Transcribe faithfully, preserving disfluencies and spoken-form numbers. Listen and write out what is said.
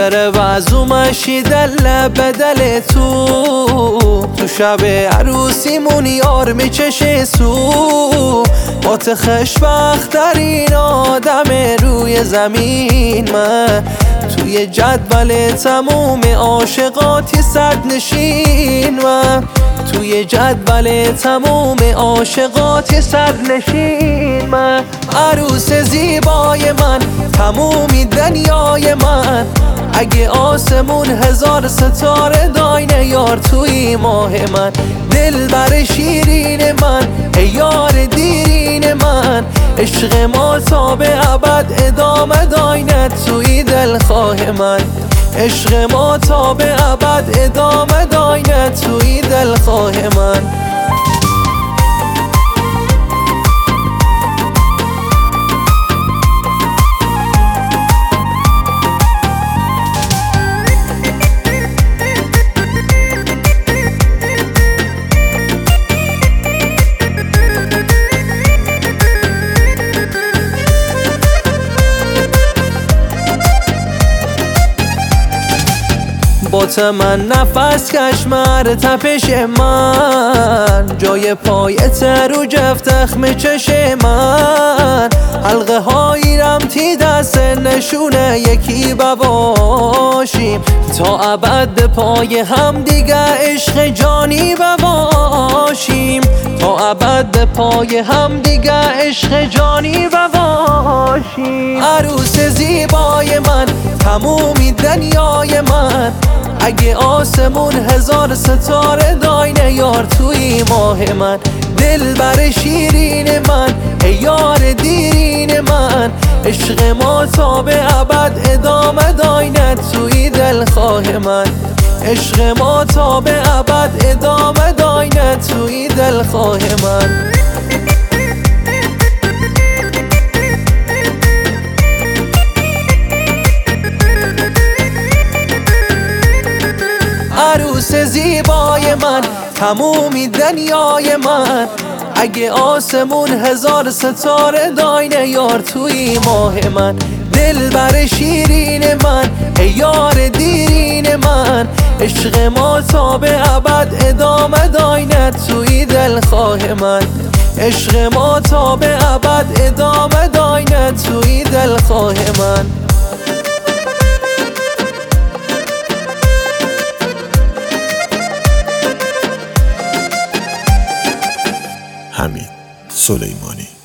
دره وزومشی دل بدل تو تو شب عروسیمون یار میچشه سو بات خشبخترین آدم روی زمین من توی جدول تموم عاشقاتی صد نشین من توی جدول تموم عاشقاتی صد نشین من عروس زیبای من تمومی دنیای من اگه آسمون هزار ستاره داینه یار توی ماه من دل بر شیرین من ای یار دیرین من عشق ما تا به ابد ادامه داینه توی دلخواه من عشق ما تا به ابد ادامه داینه توی دلخواه من بات من نفس کشمر تپش من جای پایت رو جفتخم چش من حلقه هایی رمتی دست نشونه یکی بباشیم تا ابد به پای هم دیگه عشق جانی بباشیم تا ابد به پای هم دیگه عشق جانی بباشیم عروس زیبای من تمومی دنیای من اگه آسمون هزار ستاره داینه یار توی ماه من دل بر شیرین من ای یار دیرین من عشق ما تا به ابد ادامه داینه توی دلخواه من عشق ما تا به ابد ادامه داینه توی دلخواه من عروس زیبای من تمومی دنیای من اگه آسمون هزار ستاره داینه یار توی ماه من دل بر شیرین من ای یار دیرین من عشق ما تا به ابد ادامه داینه توی دلخواه من عشق ما تا به ابد ادامه داینه توی دلخواه من حمید سلیمانی.